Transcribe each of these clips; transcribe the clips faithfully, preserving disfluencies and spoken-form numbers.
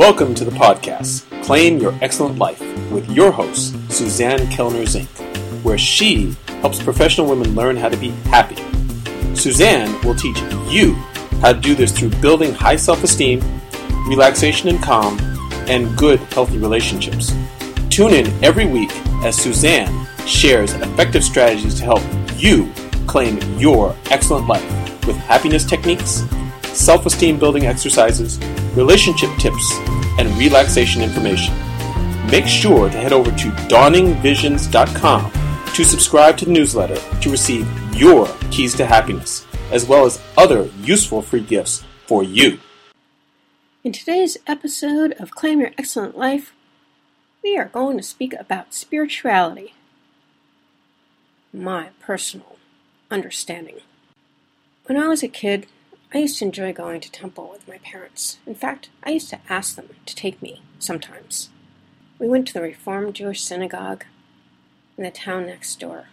Welcome to the podcast, Claim Your Excellent Life, with your host, Suzanne Kellner Zink, where she helps professional women learn how to be happy. Suzanne will teach you how to do this through building high self-esteem, relaxation and calm, and good, healthy relationships. Tune in every week as Suzanne shares effective strategies to help you claim your excellent life with happiness techniques, self-esteem building exercises, relationship tips, and relaxation information. Make sure to head over to dawning visions dot com to subscribe to the newsletter to receive your keys to happiness, as well as other useful free gifts for you. In today's episode of Claim Your Excellent Life, we are going to speak about spirituality. My personal understanding. When I was a kid, I used to enjoy going to temple with my parents. In fact, I used to ask them to take me sometimes. We went to the Reformed Jewish synagogue in the town next door.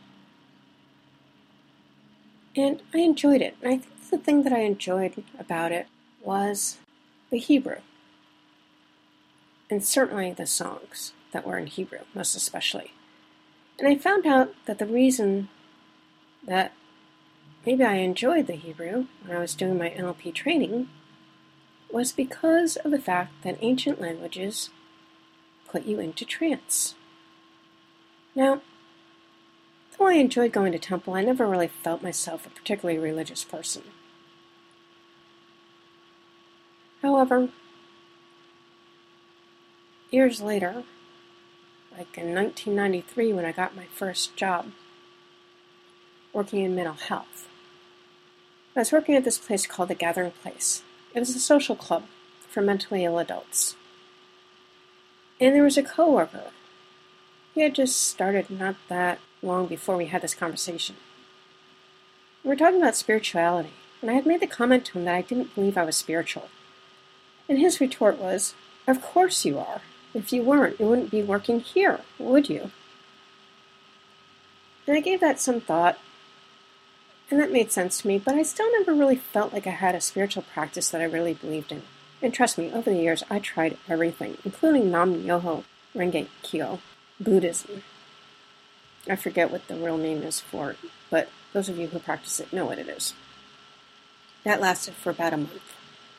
And I enjoyed it. And I think the thing that I enjoyed about it was the Hebrew. And certainly the songs that were in Hebrew, most especially. And I found out that the reason that maybe I enjoyed the Hebrew when I was doing my N L P training was because of the fact that ancient languages put you into trance. Now, though I enjoyed going to temple, I never really felt myself a particularly religious person. However, years later, like in nineteen ninety-three when I got my first job working in mental health, I was working at this place called The Gathering Place. It was a social club for mentally ill adults. And there was a coworker. He had just started not that long before we had this conversation. We were talking about spirituality, and I had made the comment to him that I didn't believe I was spiritual. And his retort was, "Of course you are. If you weren't, you wouldn't be working here, would you?" And I gave that some thought, and that made sense to me, but I still never really felt like I had a spiritual practice that I really believed in. And trust me, over the years, I tried everything, including Nam-myoho Renge Kyo, Buddhism. I forget what the real name is for it, but those of you who practice it know what it is. That lasted for about a month.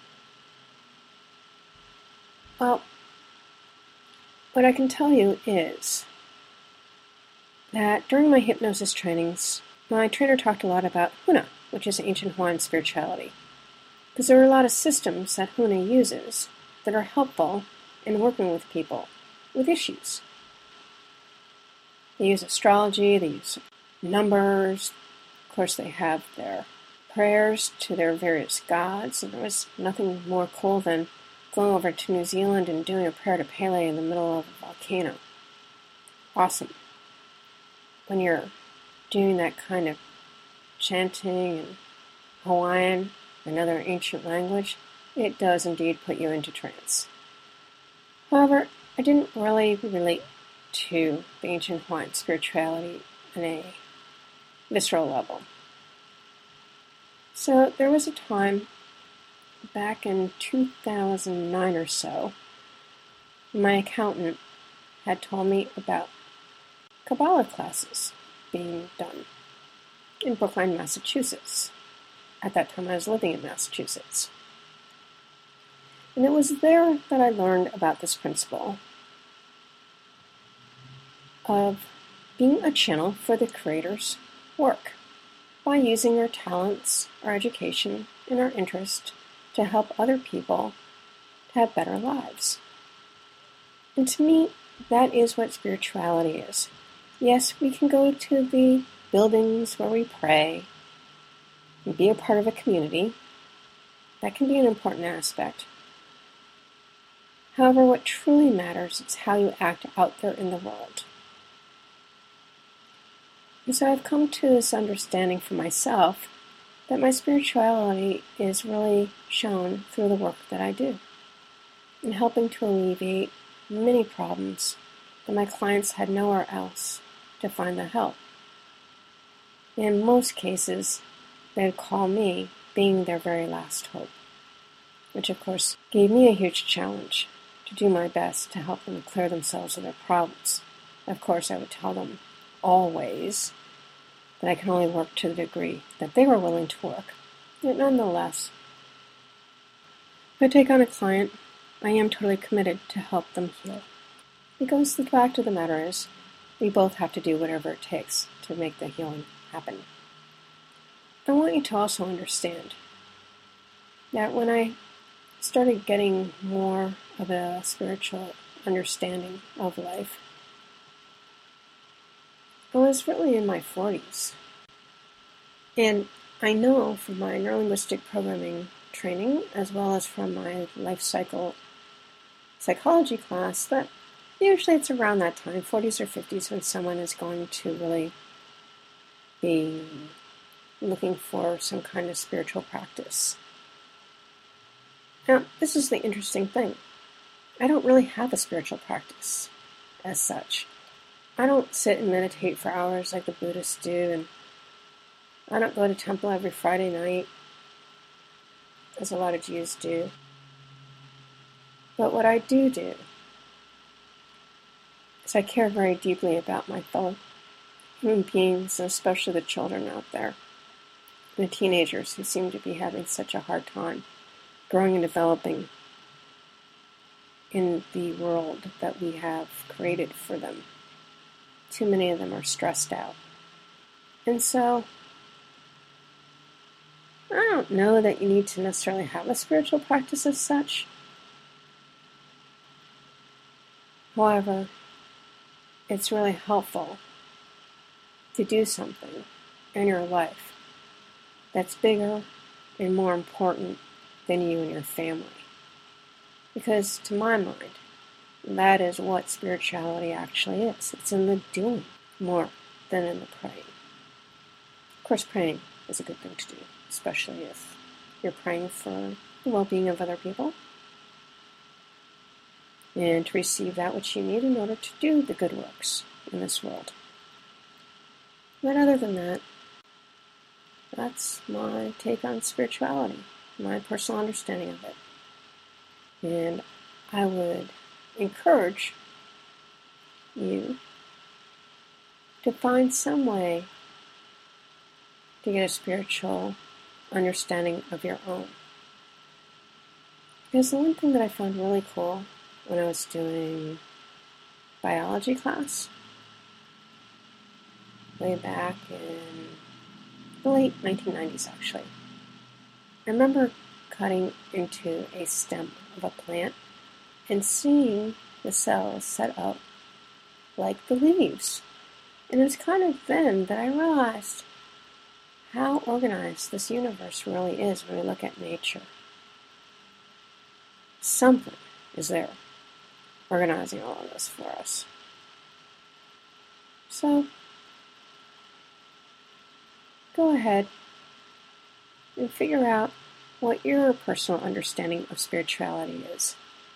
Well, what I can tell you is that during my hypnosis trainings, my trainer talked a lot about Huna, which is ancient Hawaiian spirituality, because there are a lot of systems that Huna uses that are helpful in working with people with issues. They use astrology, they use numbers, of course they have their prayers to their various gods, and there was nothing more cool than going over to New Zealand and doing a prayer to Pele in the middle of a volcano. Awesome. When you're doing that kind of chanting in Hawaiian, another ancient language, it does indeed put you into trance. However, I didn't really relate to the ancient Hawaiian spirituality on a visceral level. So there was a time back in two thousand nine or so, my accountant had told me about Kabbalah classes being done in Brookline, Massachusetts. At that time I was living in Massachusetts. And it was there that I learned about this principle of being a channel for the Creator's work by using our talents, our education, and our interest to help other people to have better lives. And to me, that is what spirituality is. Yes, we can go to the buildings where we pray and be a part of a community. That can be an important aspect. However, what truly matters is how you act out there in the world. And so I've come to this understanding for myself that my spirituality is really shown through the work that I do, in helping to alleviate many problems that my clients had nowhere else to find the help. In most cases, they'd call me being their very last hope, which of course gave me a huge challenge to do my best to help them clear themselves of their problems. Of course, I would tell them always that I can only work to the degree that they were willing to work. But nonetheless, if I take on a client, I am totally committed to help them heal. Because the fact of the matter is, we both have to do whatever it takes to make the healing happen. I want you to also understand that when I started getting more of a spiritual understanding of life, I was really in my forties. And I know from my neurolinguistic programming training, as well as from my life cycle psychology class, that usually it's around that time, forties or fifties, when someone is going to really be looking for some kind of spiritual practice. Now, this is the interesting thing. I don't really have a spiritual practice as such. I don't sit and meditate for hours like the Buddhists do, and I don't go to temple every Friday night, as a lot of Jews do. But what I do do is I care very deeply about my fellow human beings, and especially the children out there, the teenagers who seem to be having such a hard time growing and developing in the world that we have created for them. Too many of them are stressed out. And so, I don't know that you need to necessarily have a spiritual practice as such. However, it's really helpful to do something in your life that's bigger and more important than you and your family. Because to my mind, that is what spirituality actually is. It's in the doing more than in the praying. Of course, praying is a good thing to do, especially if you're praying for the well-being of other people and to receive that which you need in order to do the good works in this world. But other than that, that's my take on spirituality, my personal understanding of it. And I would encourage you to find some way to get a spiritual understanding of your own. Because the one thing that I found really cool when I was doing biology class, way back in the late nineteen nineties actually, I remember cutting into a stem of a plant and seeing the cells set up like the leaves. And it was kind of then that I realized how organized this universe really is when we look at nature. Something is there organizing all of this for us. So, go ahead and figure out what your personal understanding of spirituality is.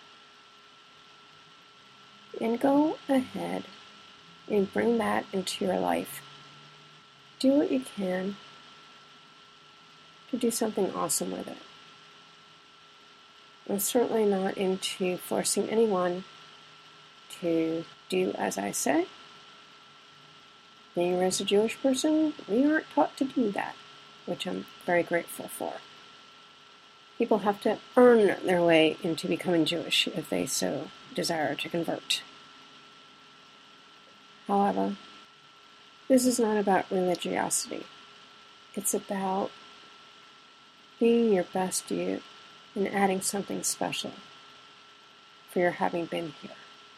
And go ahead and bring that into your life. Do what you can to do something awesome with it. I'm certainly not into forcing anyone to do as I say. Being raised a Jewish person, we aren't taught to do that, which I'm very grateful for. People have to earn their way into becoming Jewish if they so desire to convert. However, this is not about religiosity. It's about being your best you and adding something special for your having been here.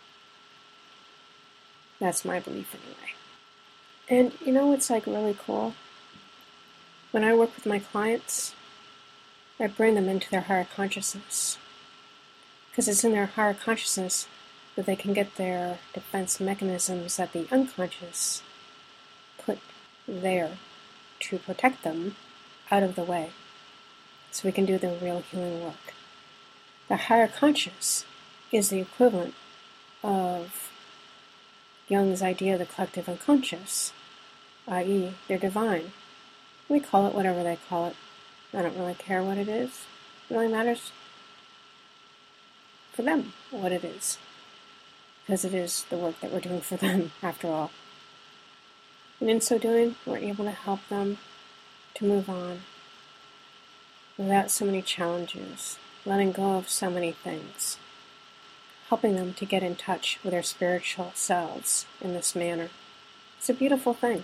That's my belief anyway. And you know what's like really cool? When I work with my clients, I bring them into their higher consciousness. Because it's in their higher consciousness that they can get their defense mechanisms that the unconscious put there to protect them out of the way, so we can do the real healing work. The higher conscious is the equivalent of Jung's idea of the collective unconscious, that is, they're divine. We call it whatever they call it. I don't really care what it is. It really matters for them what it is. Because it is the work that we're doing for them, after all. And in so doing, we're able to help them to move on without so many challenges, letting go of so many things, helping them to get in touch with their spiritual selves in this manner. It's a beautiful thing.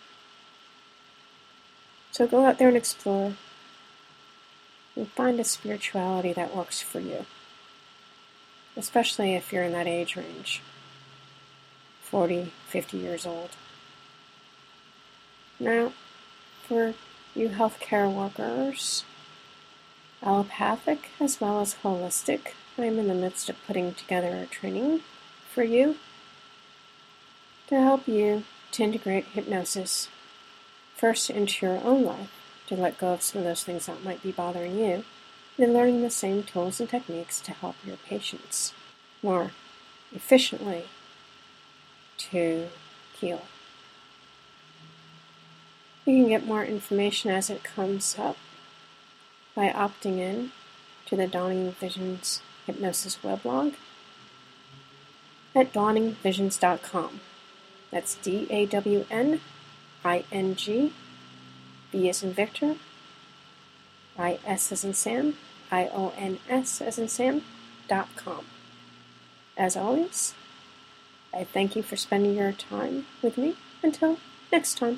So go out there and explore and find a spirituality that works for you, especially if you're in that age range, forty, fifty years old. Now, for you healthcare workers, allopathic as well as holistic, I'm in the midst of putting together a training for you to help you to integrate hypnosis first into your own life, to let go of some of those things that might be bothering you, and then learning the same tools and techniques to help your patients more efficiently to heal. You can get more information as it comes up by opting in to the Dawning Visions Hypnosis weblog at dawning visions dot com. That's D A W N I N G, V as in Victor, I S as in Sam, I O N S as in Sam, dot com. As always, I thank you for spending your time with me. Until next time.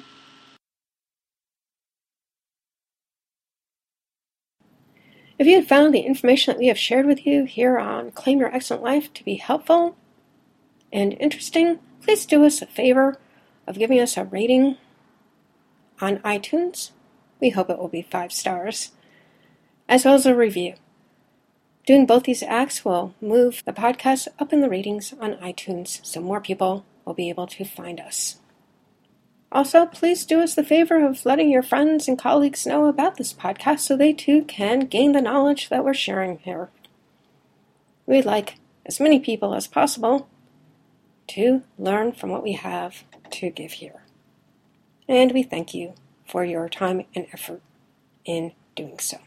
If you have found the information that we have shared with you here on Claim Your Excellent Life to be helpful and interesting, please do us a favor of giving us a rating on iTunes. We hope it will be five stars, as well as a review. Doing both these acts will move the podcast up in the ratings on iTunes so more people will be able to find us. Also, please do us the favor of letting your friends and colleagues know about this podcast so they too can gain the knowledge that we're sharing here. We'd like as many people as possible to learn from what we have to give here. And we thank you for your time and effort in doing so.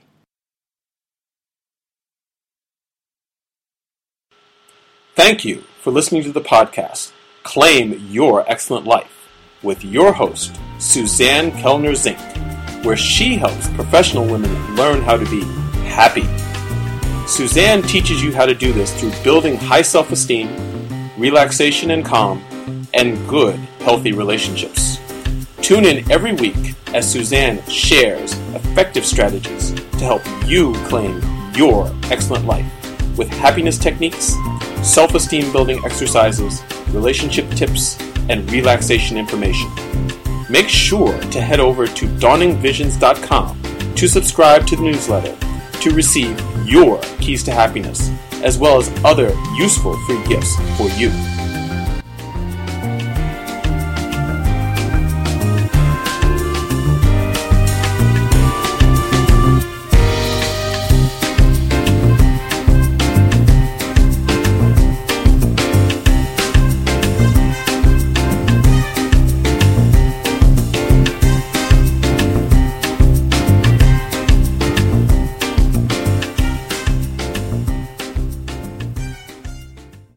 Thank you for listening to the podcast, Claim Your Excellent Life, with your host, Suzanne Kellner Zink, where she helps professional women learn how to be happy. Suzanne teaches you how to do this through building high self-esteem, relaxation and calm, and good, healthy relationships. Tune in every week as Suzanne shares effective strategies to help you claim your excellent life with happiness techniques, self-esteem building exercises, relationship tips, and relaxation information. Make sure to head over to dawning visions dot com to subscribe to the newsletter to receive your keys to happiness, as well as other useful free gifts for you.